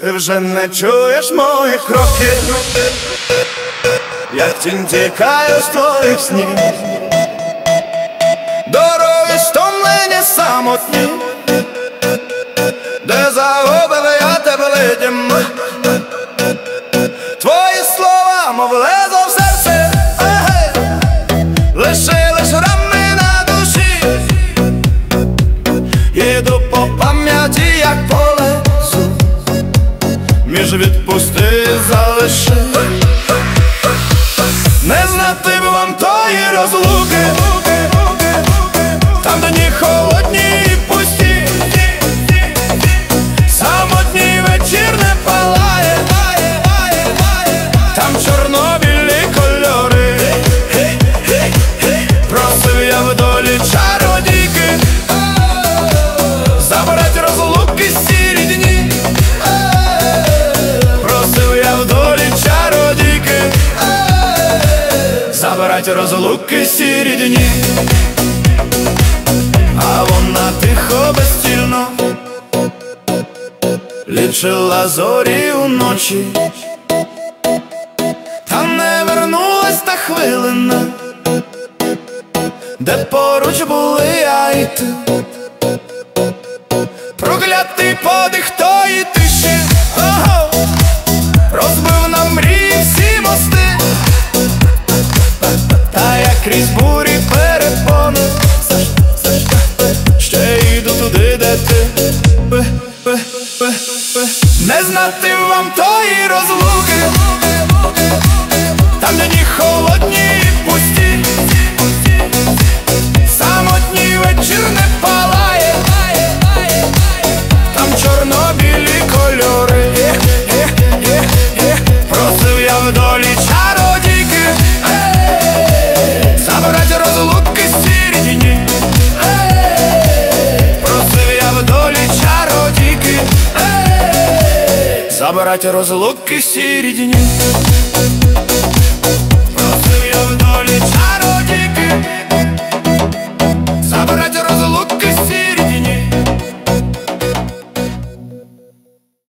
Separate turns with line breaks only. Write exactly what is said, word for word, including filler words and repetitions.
Ти вже не чуєш моїх кроків, як тінь тікаю з твоїх снів. Дороги стомлені самотні, де загубив я тебе летім. Твої слова, мов лезо в серце, лишили шрами на душі. Їду по пам'яті, як по лесу, між відпусти залиши. Не знати б вам тої розлуки, там дні холодні і пусті, самотній вечір не палає, там чорно-білі кольори. Просив я в долі чародійки забрать розлуки сірі дні. Просив я в долі чародійки забрать розлуки сірі дні. А вона тихо, безцільно лічила зорі уночі, та не вернулась та хвилина, де поруч були я і ти. Проклятий подих тої тиші, ого, розбив на мрії всі мости. Та я крізь бурі перепони ще йду туди, де ти. Не знати вам тої розлуки, там дні холодні і пусті, самотній вечір не палає, там чорно-білі кольори. Просив я в долі чародійки забрать розлуки сірі дні. Просив я в долі чародійки забрать розлуки сірі дні.